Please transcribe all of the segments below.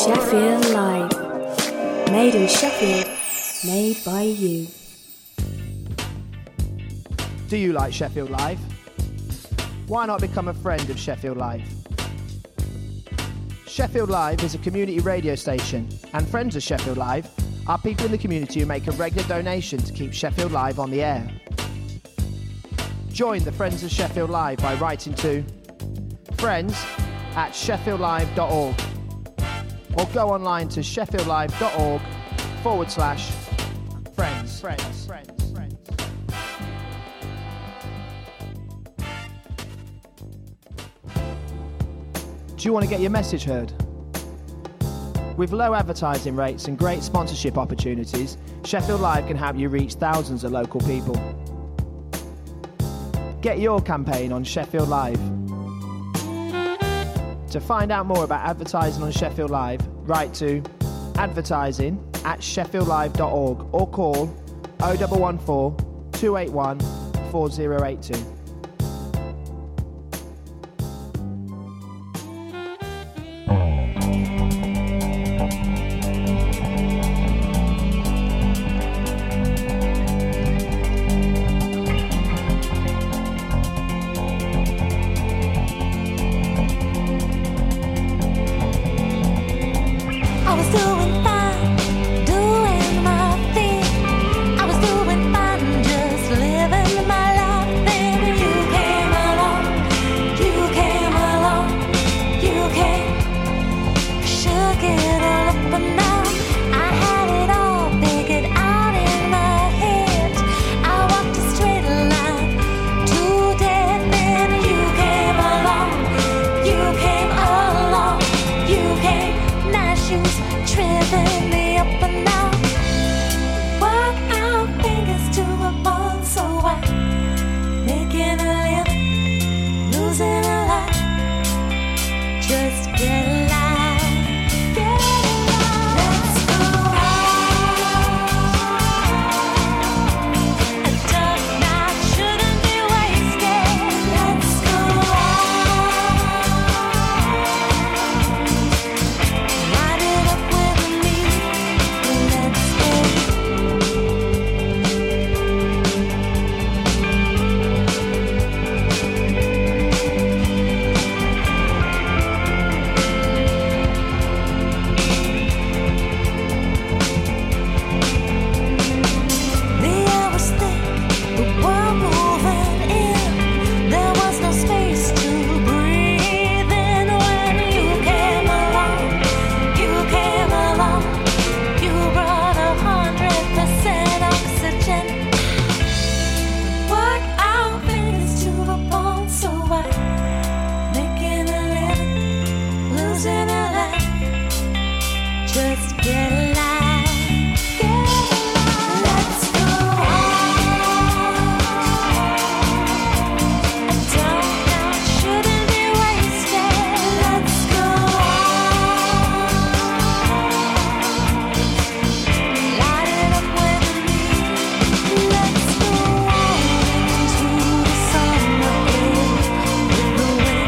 Sheffield Live. Made in Sheffield, made by you. Do you like Sheffield Live? Why not become a friend of Sheffield Live? Sheffield Live is a community radio station, and friends of Sheffield Live are people in the community who make a regular donation to keep Sheffield Live on the air. Join the Friends of Sheffield Live by writing to friends@sheffieldlive.org or go online to sheffieldlive.org/friends. Do you want to get your message heard? With low advertising rates and great sponsorship opportunities, Sheffield Live can help you reach thousands of local people. Get your campaign on Sheffield Live. To find out more about advertising on Sheffield Live, write to advertising@sheffieldlive.org or call 0114 281 4082.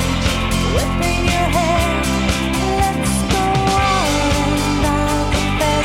Let's go on.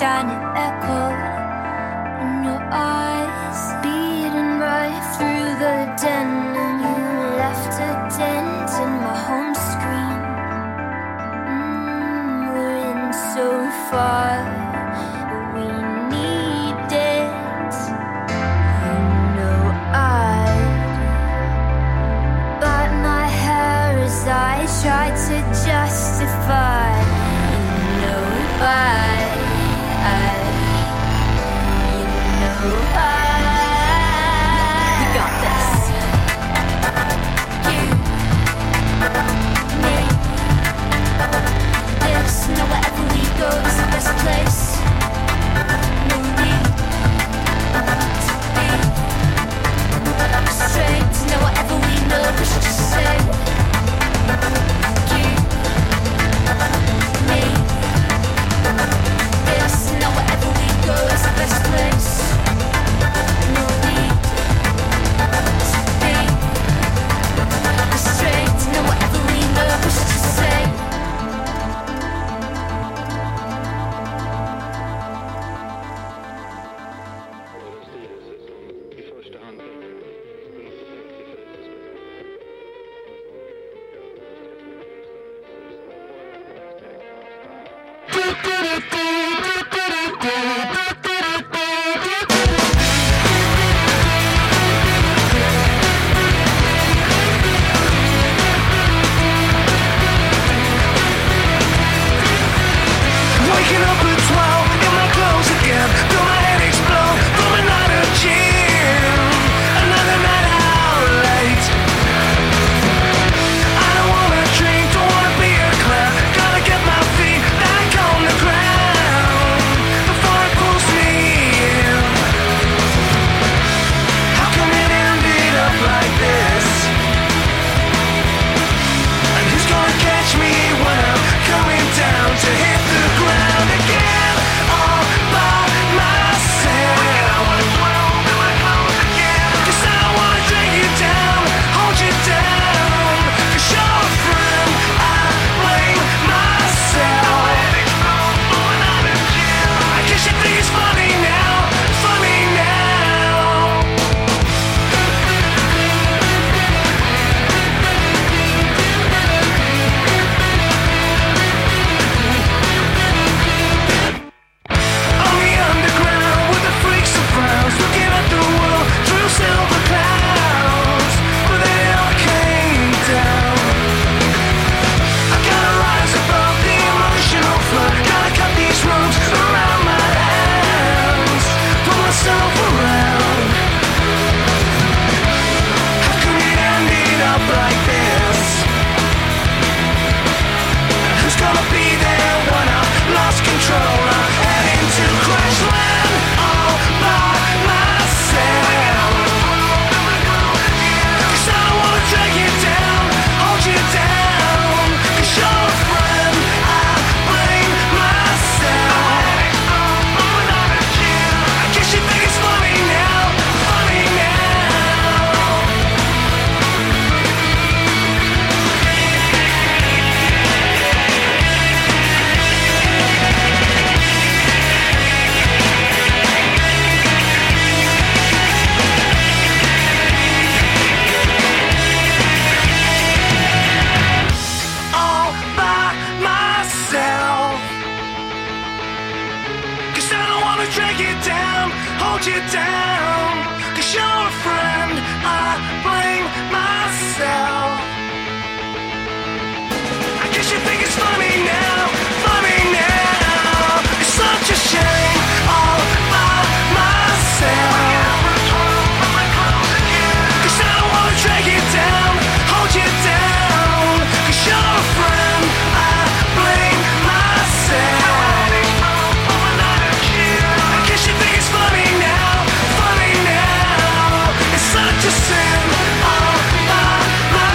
standing echoed in your eyes, beating right through the den, and you left a dent in my home screen. We're in so far, but we need it. You know I'd bite my hair as I tried to justify. You know we got this. You, me, this. Now wherever we go is the best place. No need to be straight. Now whatever we know, we should just say. You, me, this. Now wherever we go is the best place. No need to be straight. Now whatever we know, we should just say. Waking up at 12 in my clothes again. Feel my head explode from another gym. Another night out late. I don't wanna drink, don't wanna be a clown. Gotta get my feet back on the ground before it pulls me in. How come it ended up like this? And who's gonna catch me when I'm coming down to hit the ground again all by myself? Cause I don't wanna drag you down, hold you down. Cause you're a friend, I blame myself. I guess you think it's funny now, funny now. On the underground with the freaks and frowns, looking at the world through silver clouds, but then it all came down. I gotta rise above the emotional flood, gotta cut these ropes around my hands, pull myself around. How come it ended up like this? Who's gonna be there when I've lost control? I'm heading to crash land all by myself. Cause I don't wanna drag you down, hold you down. Cause you're a friend, I blame myself. I guess you think it's funny now, funny now. All by myself. Cause I don't wanna drag you down, hold you down. Cause you're a friend, I blame myself. I guess you think it's funny now, funny now. It's such a shame, all by myself. Cause I don't wanna drag you down, hold you down. Cause you're a friend, I blame myself. I guess you think it's funny now, funny now. It's such a sin, all by myself.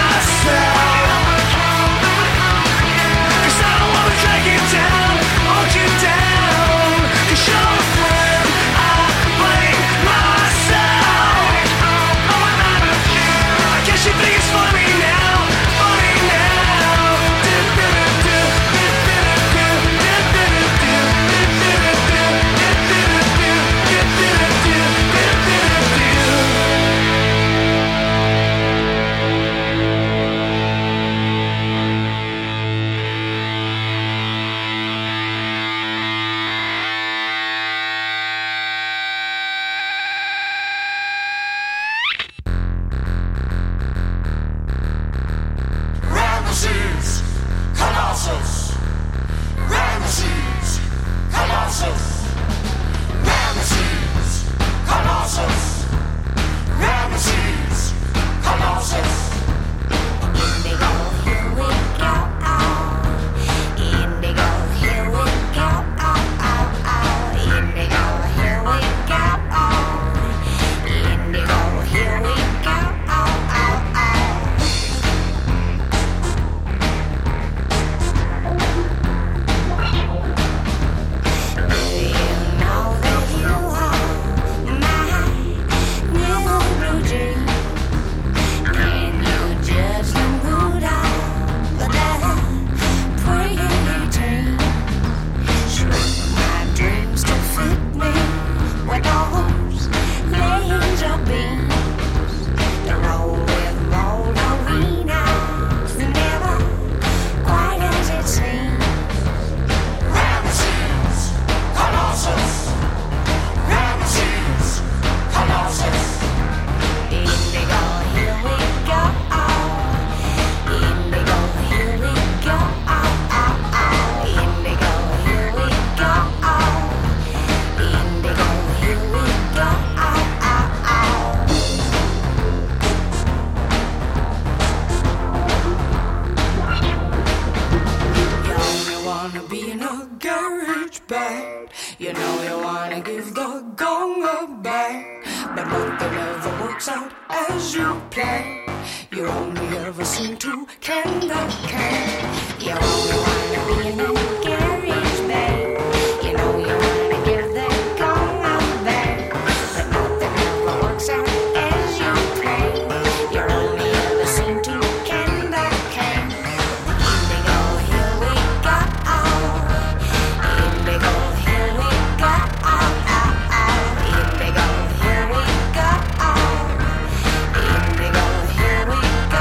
You know you wanna give the gong a bang, but nothing ever works out as you plan. You only ever seem to can the can. You only wanna be in a garage band. You know you wanna give the gong a bang, but nothing ever works out as you plan. You only ever seem to can the can. Indigo, here we go. Indigo, here we go. Indigo, here we go. Indigo, here we go.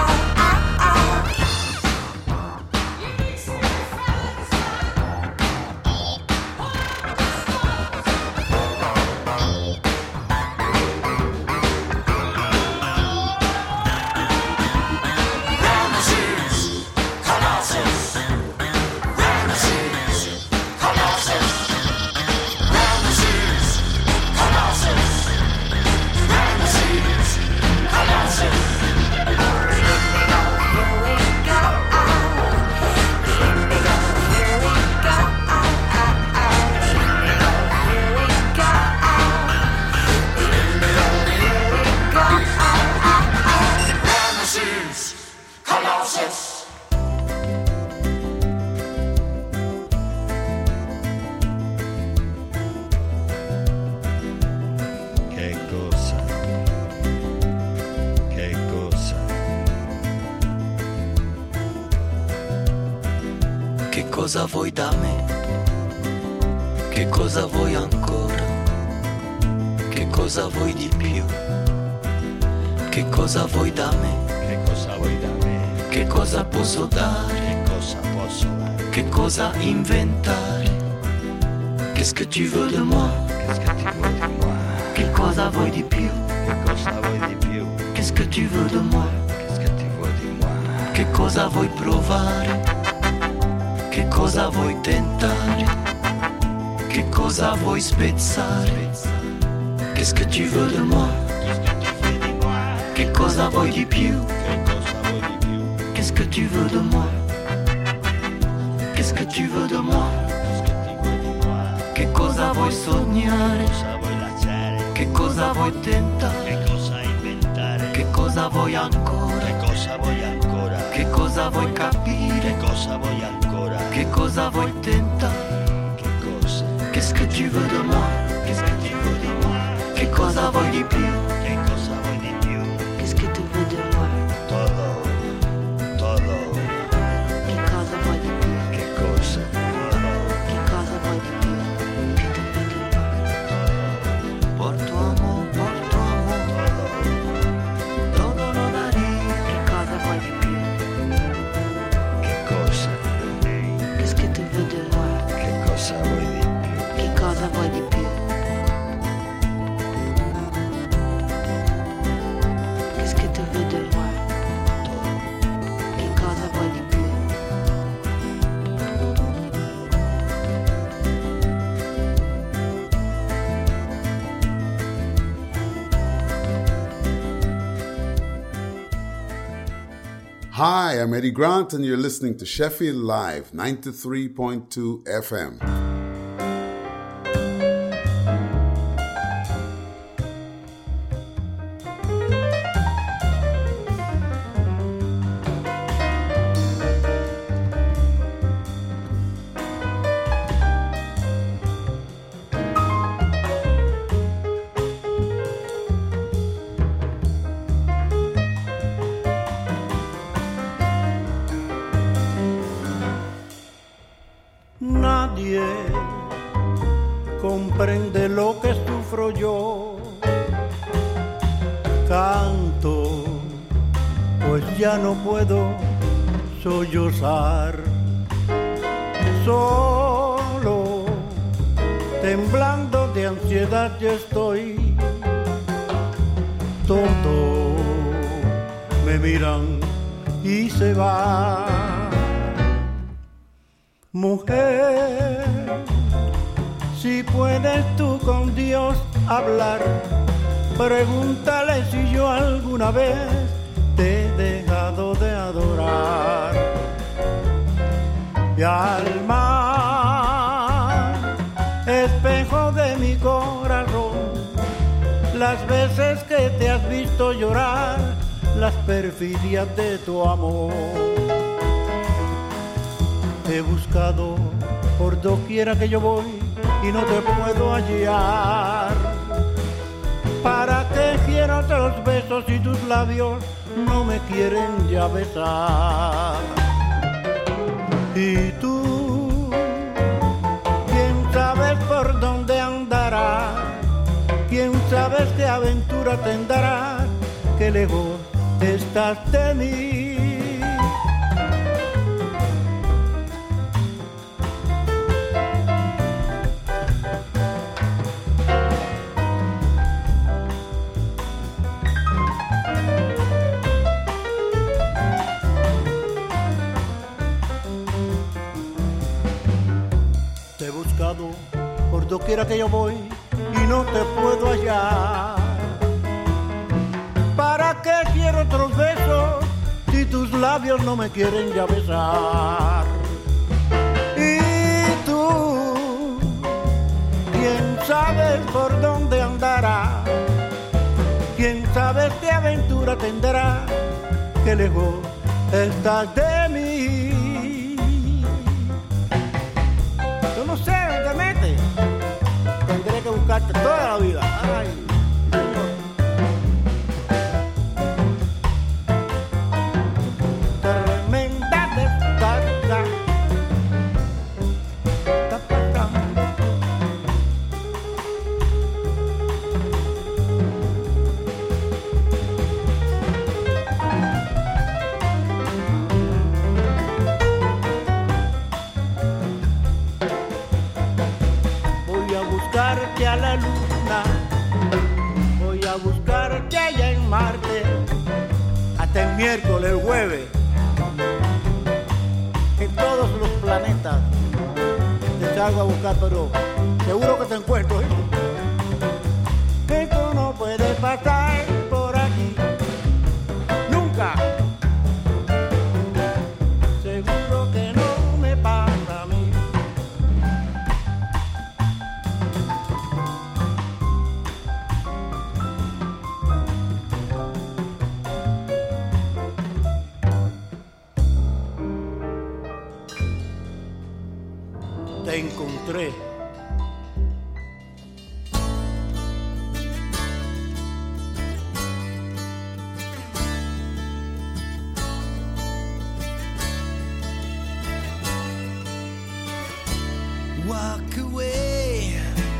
Che cosa vuoi da me? Che cosa vuoi ancora? Che cosa vuoi di più? Che cosa vuoi da me? Che cosa vuoi da me? Che cosa posso dare? Che cosa posso dare? Che cosa inventare? Qu'est-ce que tu veux de moi? Qu'est-ce que tu veux de moi? Che cosa vuoi di più? Che cosa vuoi di più? Qu'est-ce que tu veux de moi? Qu'est-ce que tu veux di moi? Che cosa vuoi provare? Che cosa vuoi tentare? Che cosa vuoi spezzare? Qu'est-ce que tu veux de moi? Qu'est-ce que tu veux di moi? Che cosa vuoi di più? Che cosa vuoi di più? Qu'est-ce que tu veux de moi? Qu'est-ce que tu veux de moi? Qu'est-ce que tu veux di moi? Che cosa vuoi sognare? Cosa vuoi lasciare? Che cosa vuoi tentare? Che cosa inventare? Che cosa vuoi ancora? Che cosa vuoi ancora? Che cosa vuoi capire? Che cosa vuoi ancora? Che cosa vuoi tentare? Che cosa? Qu'est-ce que tu veux de moi? Qu'est-ce que tu veux di moi? Che cosa vuoi di più? Che cosa vuoi di più? Qu'est-ce que tu veux de moi? Todo, todo. Che cosa vuoi di più? Che cosa? Todo. Che cosa vuoi di più? Che tu veux de moi? Porto amore, todo lo daria. Che cosa vuoi di più? Che cosa? Qu'est-ce que tu veux de moi? Che cosa vuoi di più? Che cosa vuoi di più? Qu'est-ce que tu veux de moi? Che cosa vuoi di più? Hi, I'm Eddie Grant, and you're listening to Sheffield Live, 93.2 FM. Nadie comprende lo que sufro yo. Canto, pues ya no puedo sollozar. Solo, temblando de ansiedad yo estoy. Todos me miran y se van. Mujer, si puedes tú con Dios hablar, pregúntale si yo alguna vez te he dejado de adorar. Y al mar espejo de mi corazón, las veces que te has visto llorar, las perfidias de tu amor. Te he buscado por doquiera que yo voy y no te puedo hallar. ¿Para qué quiero otros besos si tus labios no me quieren ya besar? Y tú, ¿quién sabes por dónde andarás? ¿Quién sabes qué aventura tendrás? Qué lejos estás de mí. Te he buscado por doquiera que yo voy y no te puedo hallar. ¿Para qué quiero otros besos si tus labios no me quieren ya besar? Y tú, ¿quién sabe por dónde andará? ¿Quién sabe qué aventura tendrá? Qué lejos estás de mí. Yo no sé dónde te metes. Tendré que buscarte toda la vida. Ay, Señor. Tremenda descarga. Está pasando. Voy a buscarte a la luna, voy a buscarte allá en Marte, hasta el miércoles, el jueves, en todos los planetas te salgo a buscar, pero seguro que te encuentro, ¿eh? Que tú no puedes pasar por aquí, nunca. Seguro que no me pasa a mí. Te encontré. Walk away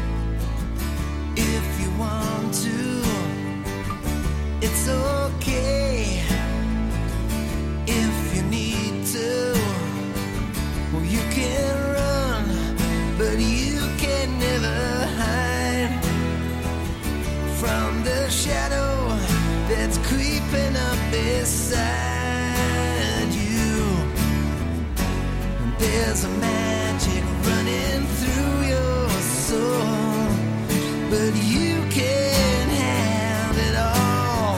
if you want to. It's okay if you need to. Well, you can run, but you can never hide from the shadow that's creeping up beside you. There's a magic running through your soul, but you can have it all.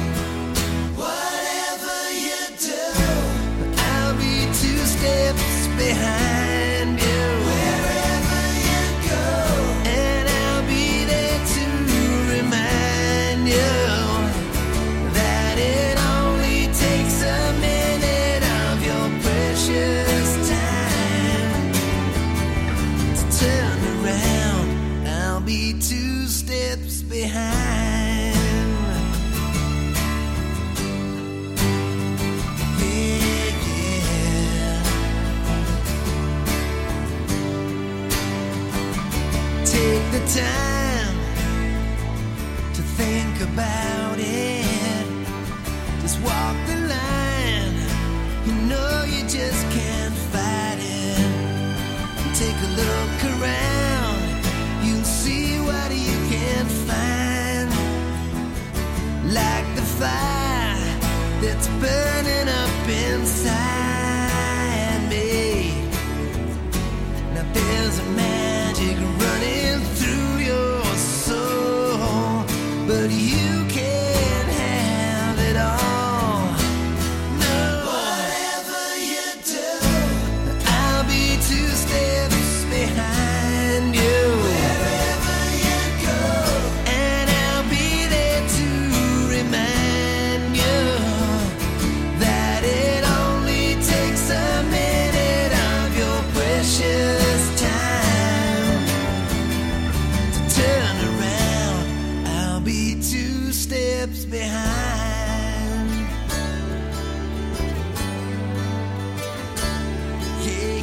Whatever you do, I'll be 2 steps behind you. Wherever you go, and I'll be there to remind you that it only takes a minute of your precious time to turn around. I'll be 2 steps behind. Yeah, yeah. Take the time to think about it. Just walk the line. You know you just can't fight it. Take a look around. You'll see what you can find. Like the fire that's burning up inside me. Now there's a magic running through your soul, but you can't have it all. No. Whatever you do, I'll be 2 steps behind you. steps behind. Yeah,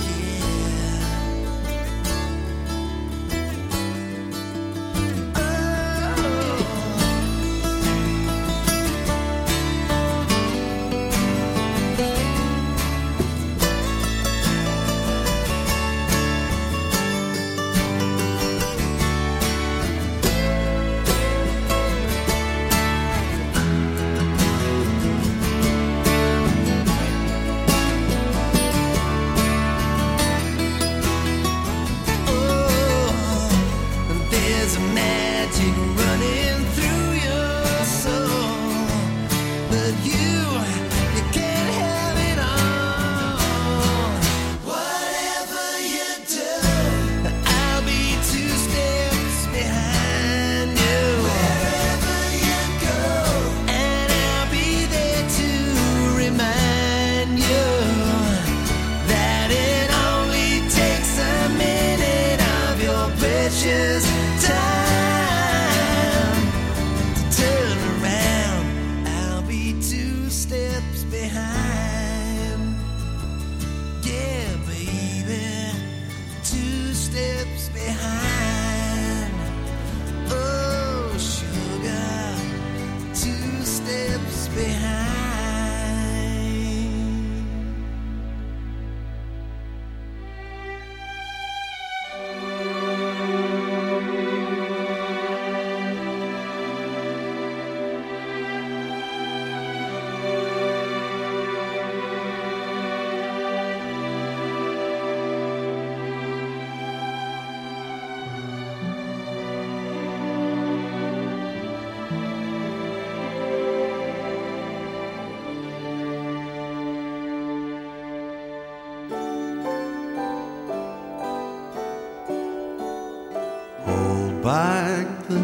back the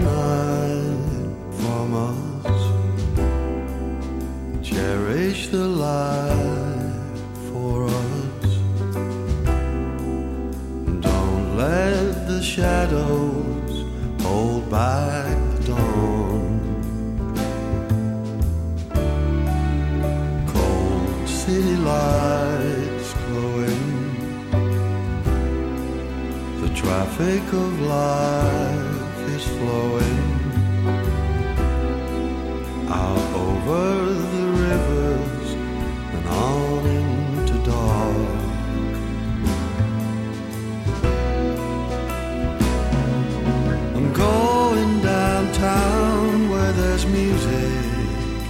night from us. Cherish the life for us. Don't let the shadows hold back the dawn. Cold city lights glowing. The traffic of life is flowing out over the rivers and on into dark. I'm going downtown where there's music.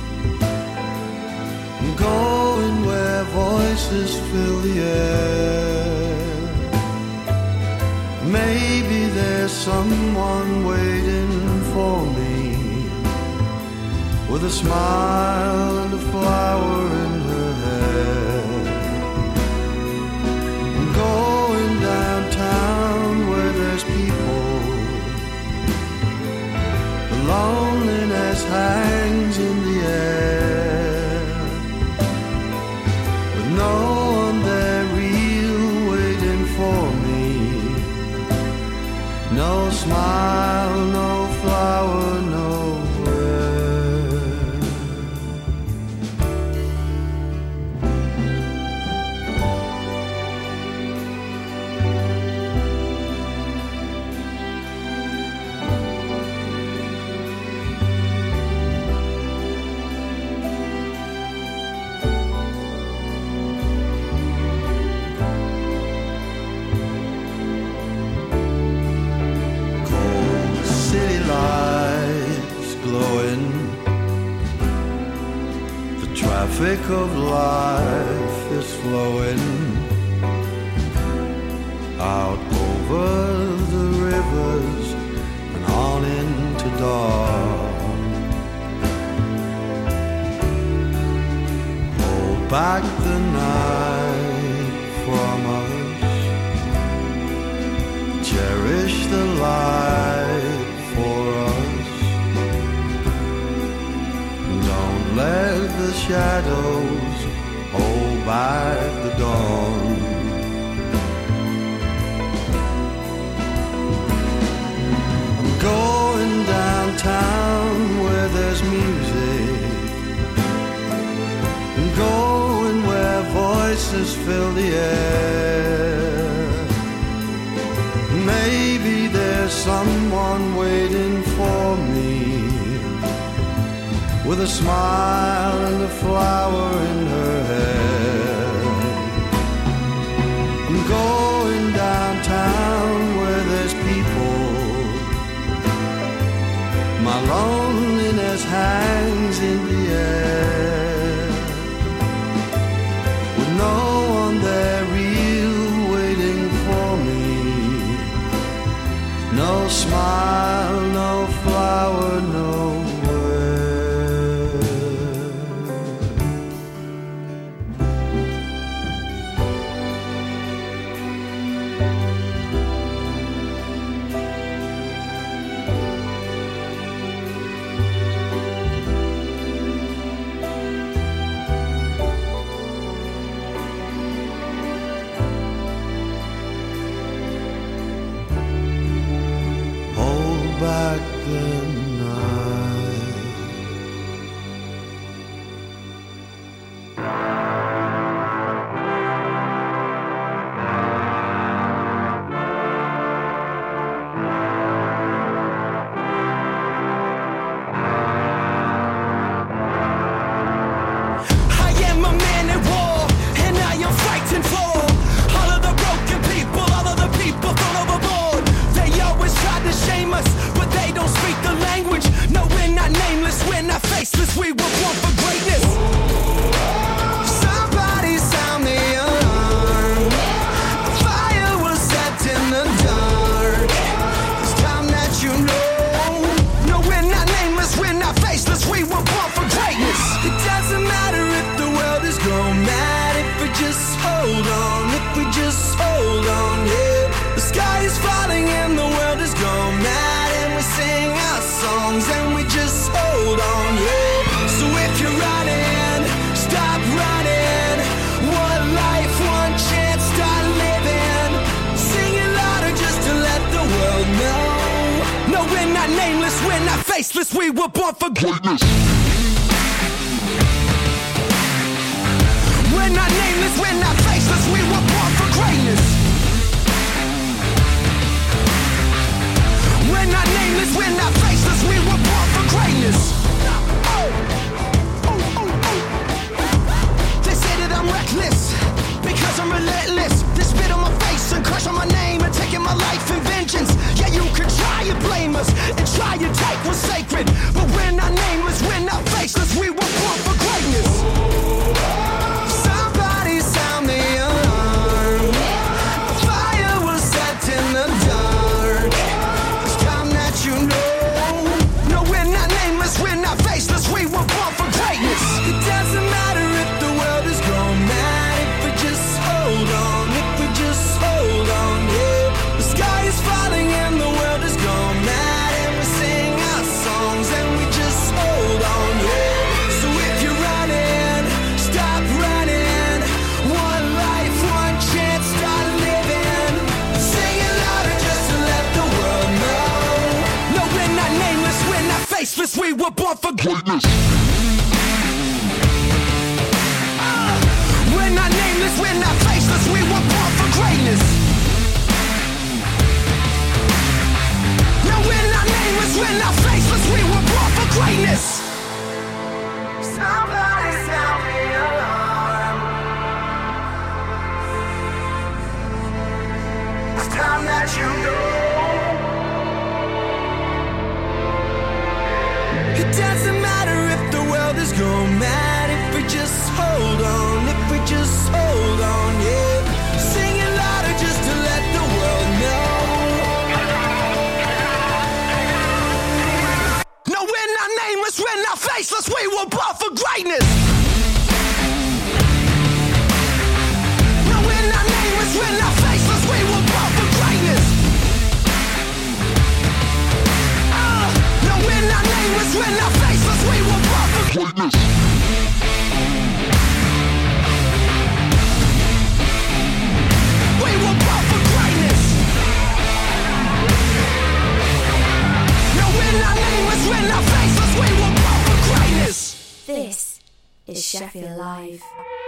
I'm going where voices fill the air. Maybe there's someone waiting for me with a smile and a flower in her hair. I'm going downtown where there's people. The loneliness hangs in the air, with no one there real waiting for me. No smile, no flower, nowhere. Traffic of life is flowing out over the rivers and on into dark. Hold back the night from us. Cherish the light for us. Don't let the shadows hold back the dawn. I'm going downtown where there's music, and going where voices fill the air. Maybe there's someone waiting for me, with a smile and a flower in her hair. I'm going downtown where there's people. My loneliness hangs in the air, with no one there real waiting for me. No smile, no flower, nowhere. Back the night. I am a man at war, and I am fighting for all of the broken people, all of the people thrown overboard. They always try to shame us, but they don't speak the language. No, we're not nameless, we're not faceless, we were born for greatness. Somebody sound the alarm. A fire was set in the dark. It's time that you know. No, we're not nameless, we're not faceless, we were born for greatness. It doesn't matter if the world is going mad, if we just hold on, if we just hold on, yeah. The sky is falling and the world is gone mad, and we sing our songs and we just hold on, yeah. So if you're running, stop running. One life, one chance, start living. Sing it louder just to let the world know. No, we're not nameless, we're not faceless, we were born for greatness. We're not nameless, we're not faceless, we were born for greatness. We're not nameless, we're not faceless, we were born for greatness. They say that I'm reckless, because I'm relentless. They spit on my face and crush on my name and taking my life in vengeance. Yeah, you could try and blame us and try and take what's sacred, but we're not nameless, we're not faceless, we were born for greatness. Somebody sound the alarm. A fire was set in the dark. It's time that you know. No, we're not nameless, we're not faceless, we were born for greatness. It doesn't matter if the world is gone mad, if we just hold on, if we just hold on, yeah. The sky is falling and the world is gone mad, and we sing our songs and we just hold on, yeah. So if you're running, stop running. One life, one chance, start living. Sing it louder just to let the world know. No, we're not nameless, we're not faceless, we were born for greatness. We're not nameless, we're not faceless, we were born for greatness. No, we're not nameless, we're not faceless, we were born for greatness. Somebody sound the alarm. It's time that you know. It doesn't matter if the world is going mad, if we just hold on, if we just hold on, yeah. Sing it louder just to let the world know. No, we're not nameless, we're not faceless, we were born for greatness. No, we're not nameless, we're not faceless, we were born for greatness. No, we're not nameless, we're not faceless, we were born for greatness. We were born for greatness. No, we're not nameless, we're not faceless, we were born for greatness. greatness. This is Sheffield Live.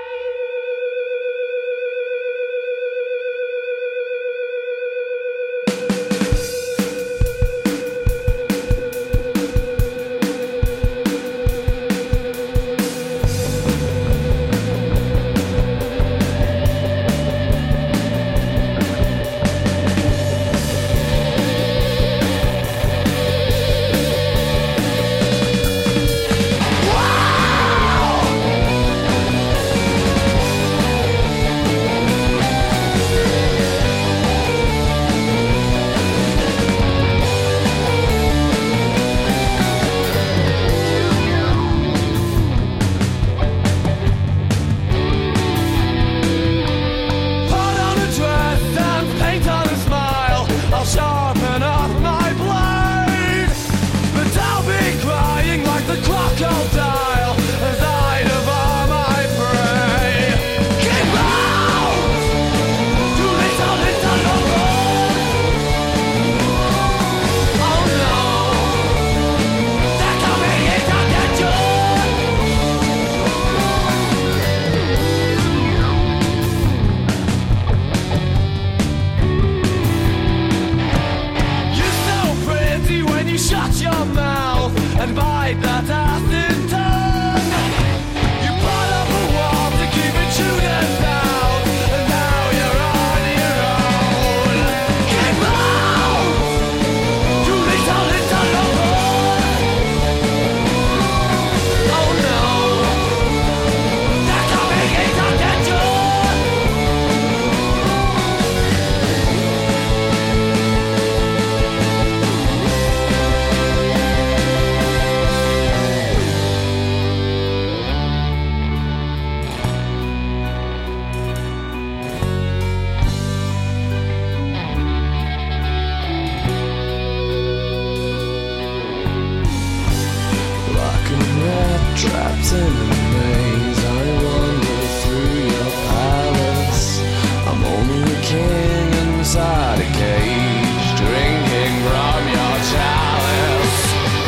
Trapped in a maze, I wander through your palace. I'm only a king inside a cage, drinking from your chalice.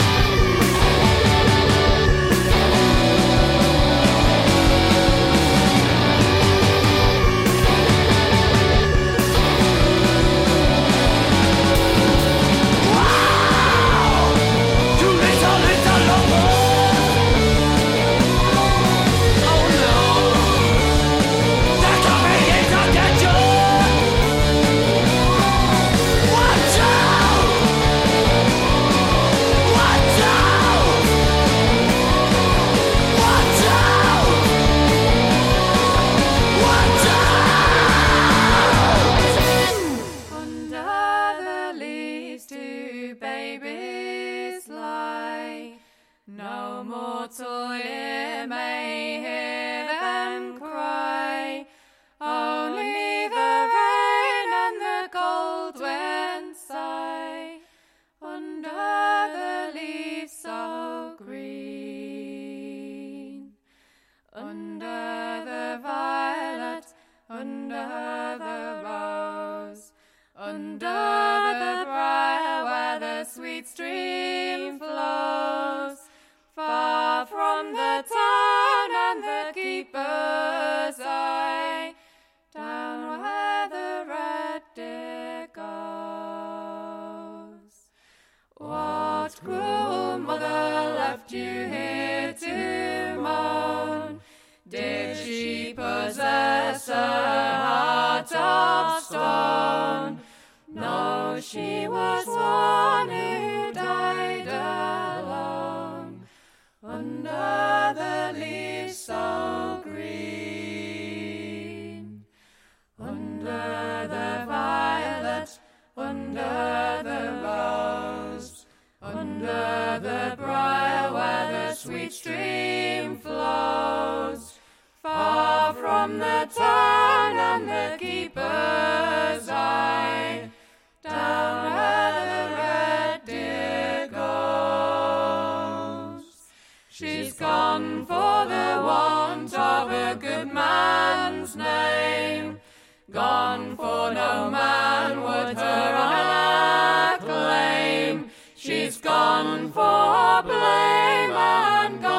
Wow! You little lover. No mortal ear may hear them cry, only the rain and the cold wind sigh under the leaves so green, under the violet, under the rose, under the briar where the sweet stream flows. Far from the town and the keeper's eye, down where the red deer goes. What cruel mother left you here to moan? Did she possess a heart of stone? No, she was one who died alone, under the leaves so green, under the violet, under the rose, under the briar where the sweet stream flows. Far from the town and the keeper's eye, down where the red deer goes. She's gone for the want of a good man's name, gone for no man would her honour claim. She's gone for blame and gone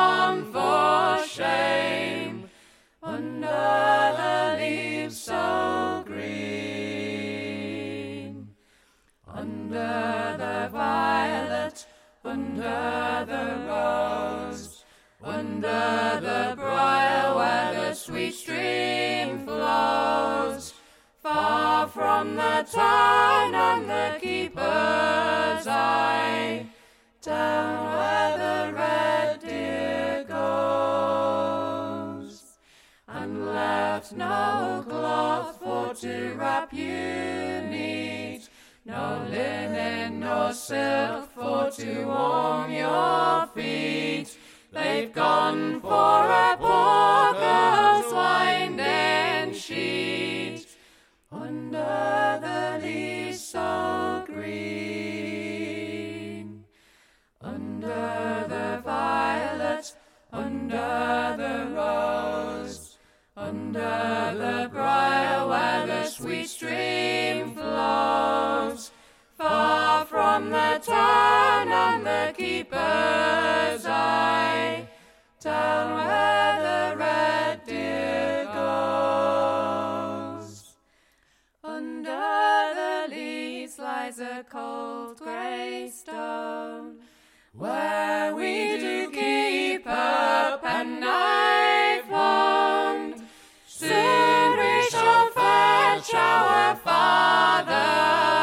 violet, under the rose, under the briar where the sweet stream flows, far from the town and the keeper's eye, down where the red deer goes, and left no cloth for to wrap you neat, no linen nor silk for to warm your feet. They've gone for a poor girl's winding sheet, under the leaves so green, under the violet, under the rose, under the briar where the sweet stream flows, far from the town and the keeper's eye, down where the red deer goes. Under the leaves lies a cold grey stone, where we do keep a penknife wand. Soon we shall fetch our father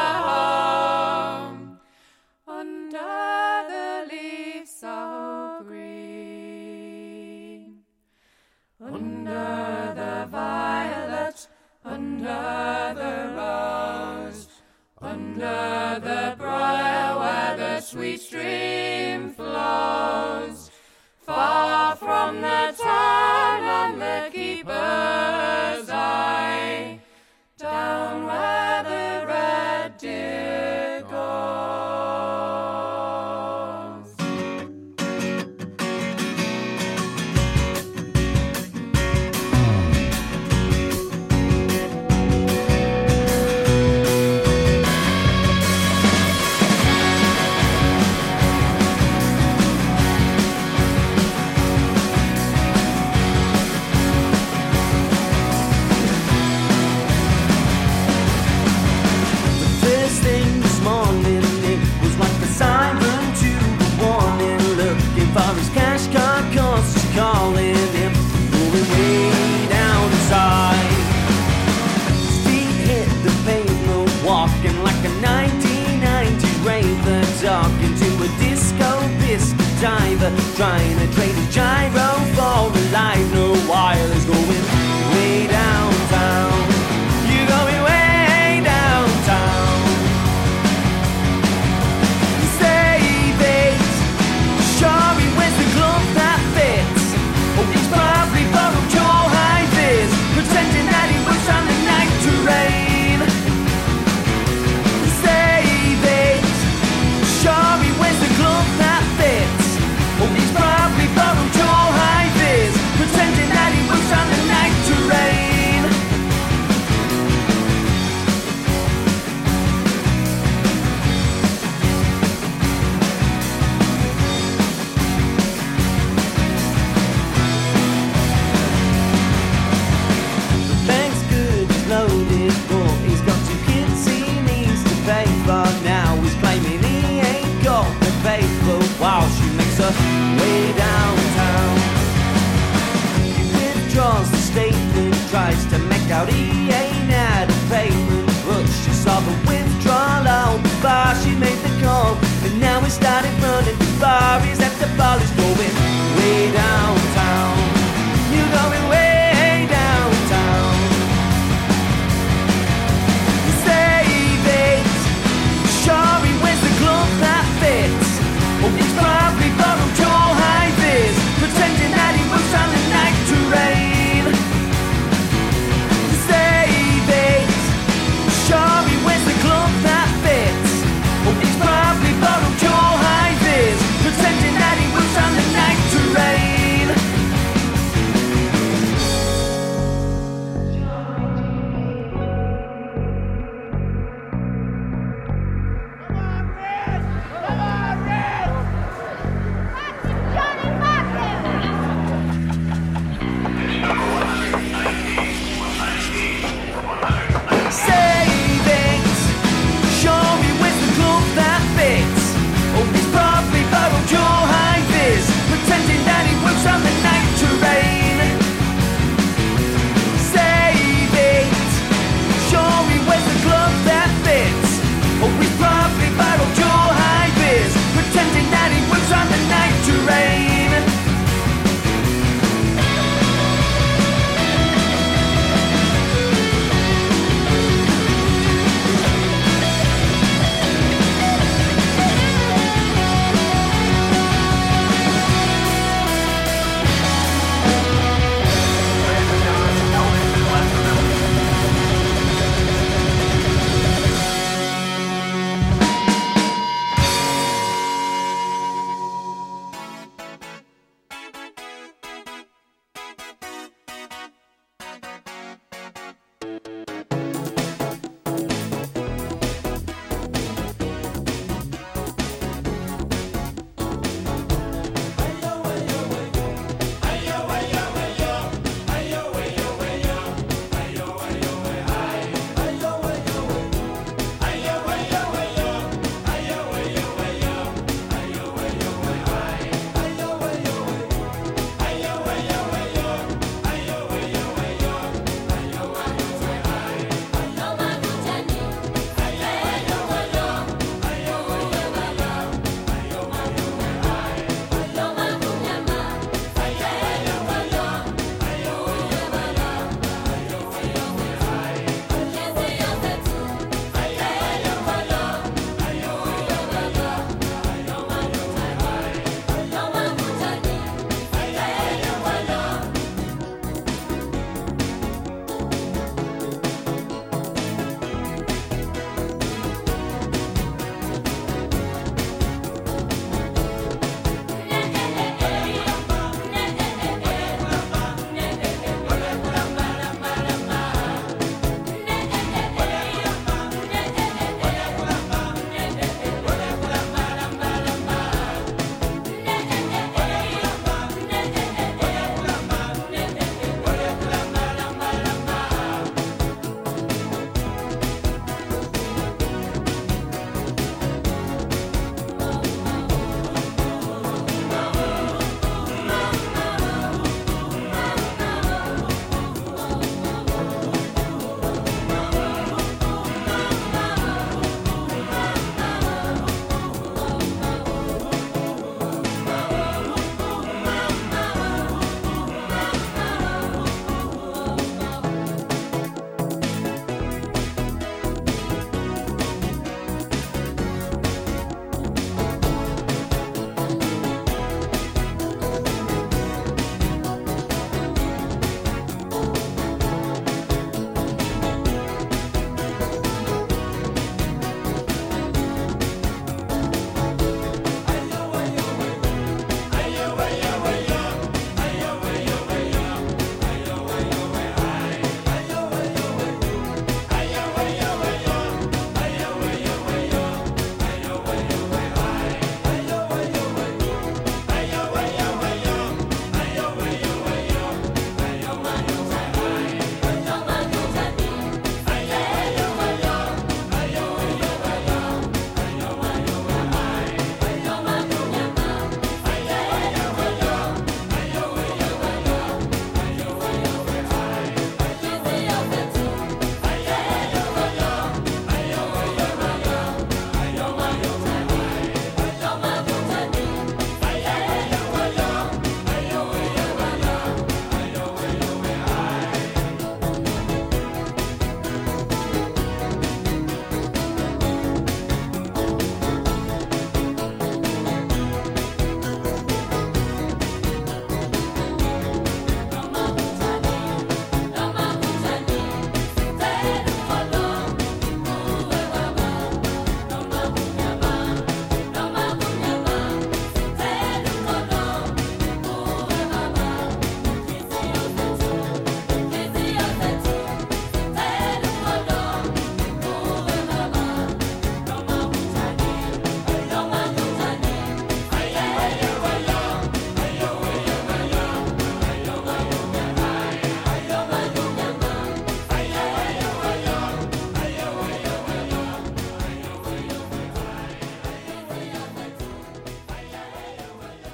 home, under the leaves so green, under the violet, under the rose, under the briar where the sweet stream flows, far from the town and the keeper's eye, down where the red deer goes. For his cash card costs is calling him, moving way down inside. His feet hit the pavement, walking like a 1990s raver, talking to a disco biscuit diver, trying to trade his gyro for a life. No wireless, going way downtown. You're going way downtown. Save it. Sure, he wears the glove that fits. Oh, he's probably borrowed your high vis, pretending that he works on the night terrain. Save it. Sure, he wears the glove that fits. Oh, he's probably borrowed your high vis, pretending that he works on the night terrain. Loaded, but he's got 2 kids he needs to pay for. Now he's claiming he ain't got the paper while she makes her way downtown. He withdraws the statement, tries to make out he ain't had a payment, but she saw the withdrawal out the bar. She made the call, and now he started running the bar. He's at the ball, he's going way downtown. You're going way downtown. Sure, he wears the glove that fits. Oh, he's probably borrowed your high vis.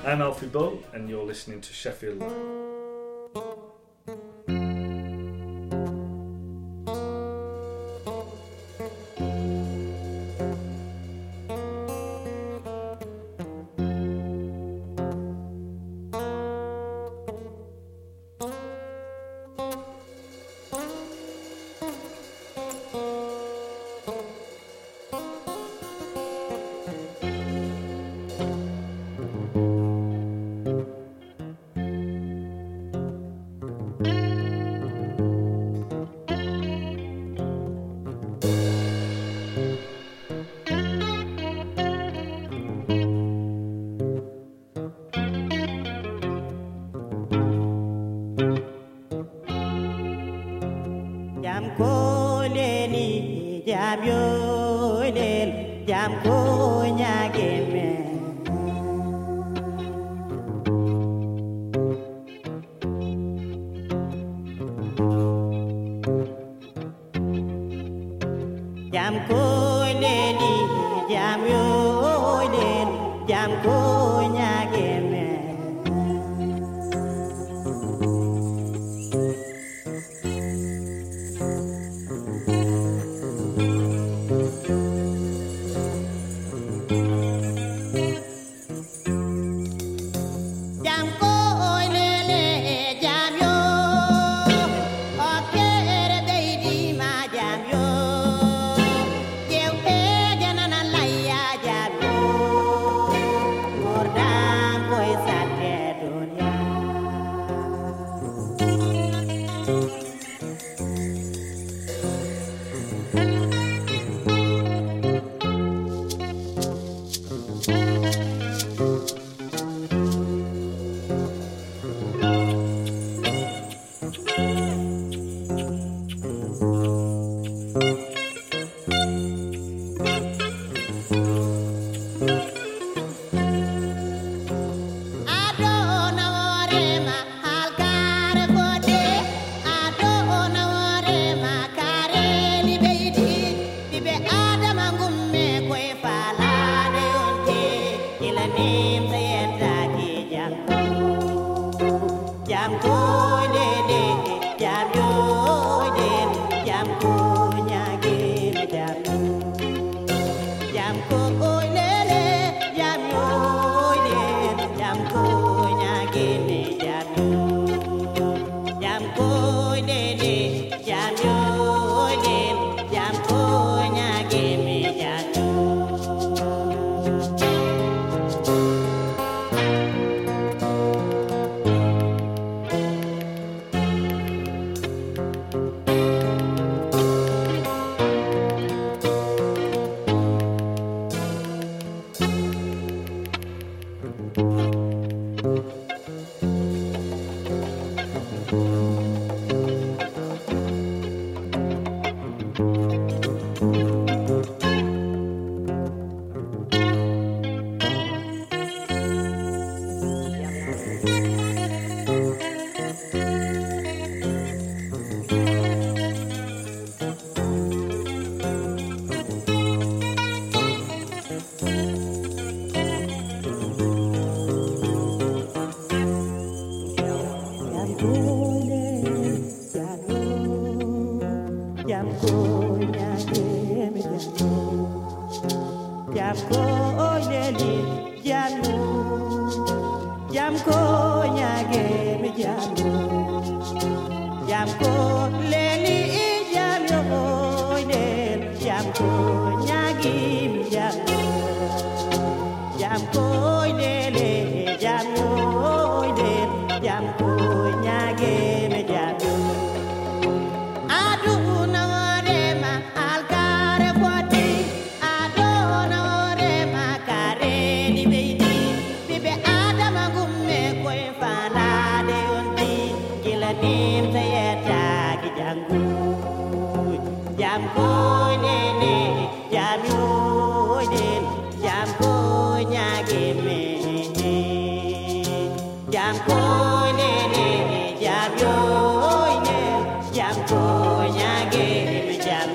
I'm Alfie Bull, and you're listening to Sheffield Live.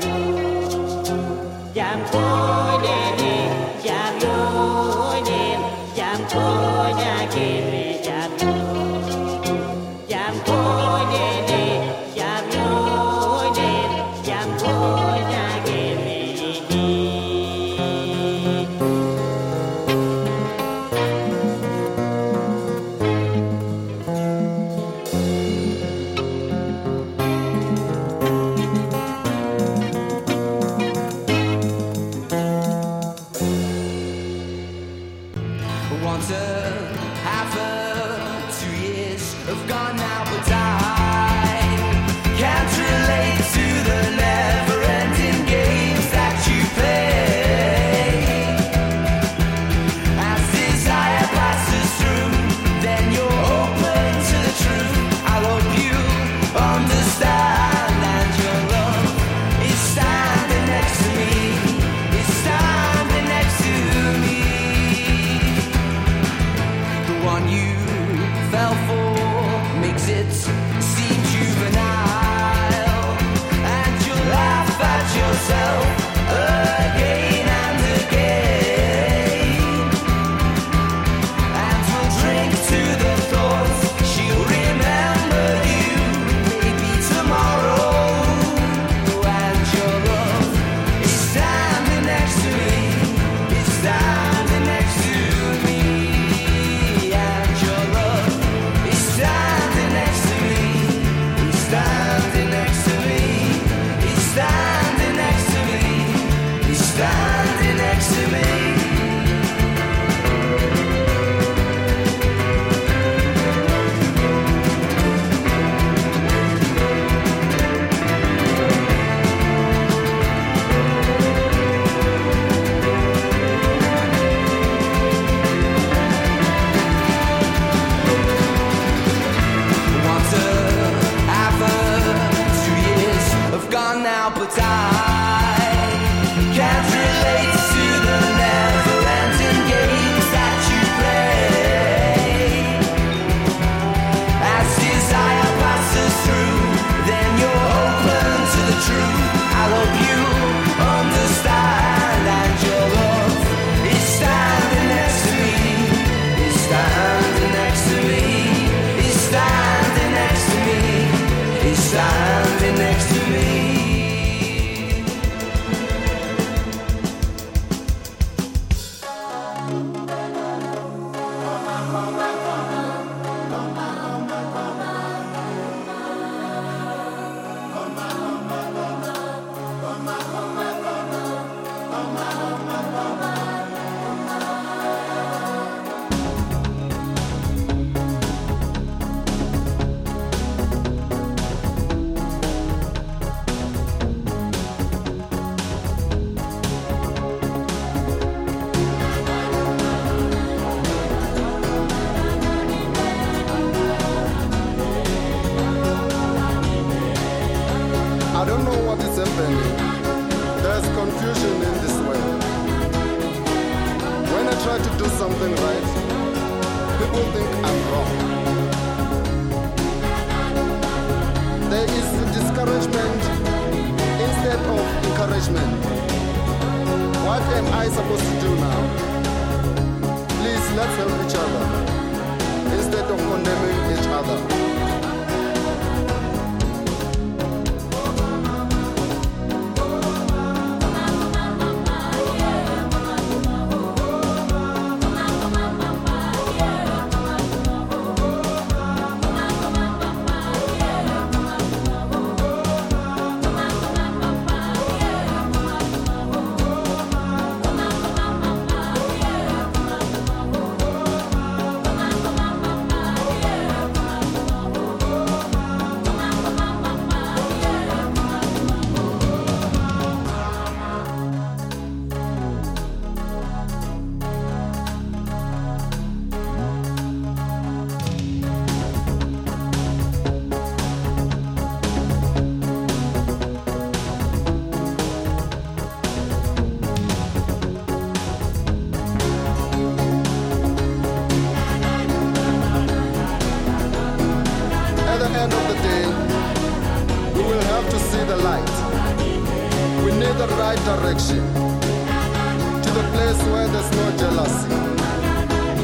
Jam Direction to the place where there's no jealousy.